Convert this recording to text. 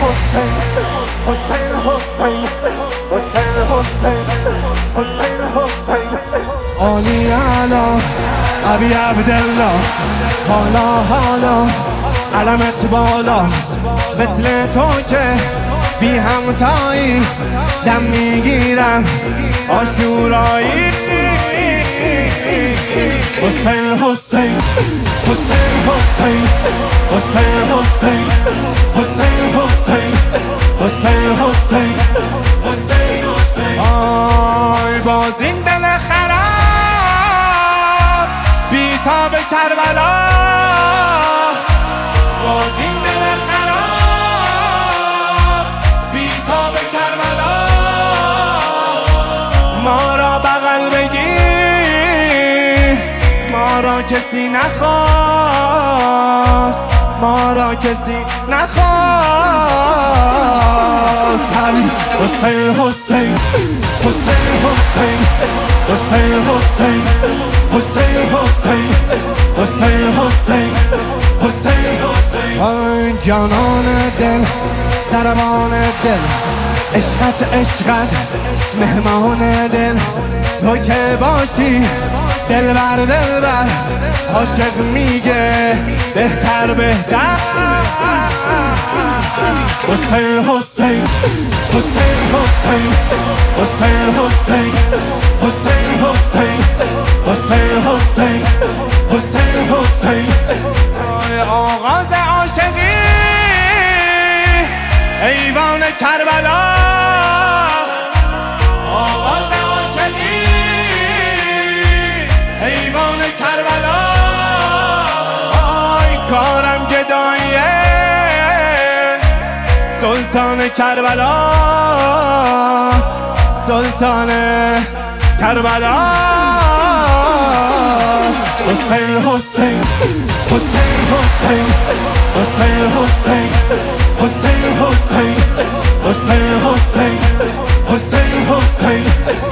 حسین حسین حسین حسین حسین حسین حسین علی علا ابی عبدالله حالا علمت بالا مثل تو که بی همتایی دم میگیرم آشورایی حسین حسین حسین حسین حسین حسین حسین حسین حسین حسین حسین حسین آی باز این دل خراب بی‌تاب کربلا باز این دل خراب بی‌تاب کربلا ما را بغل بگیر ما را کسی نخواست ما را کسی نخواست حسین حسین حسین حسین حسین حسین حسین حسین حسین حسین حسین حسین جانان دل ضربان دل عشقت عشقت مهمان دل تو که باشی دلبر دلبر عاشق میگه بهتر بهتر حسین حسین حسین حسین حسین حسین حسین حسین حسین حسین حسین حسین آغاز عاشقی ایوان کربلا آغاز عاشقی ایوان کربلا آی کارم گداییه سلطان کربلا سلطان کربلا حسین حسین حسین حسین حسین حسین حسین حسین حسین حسین حسین حسین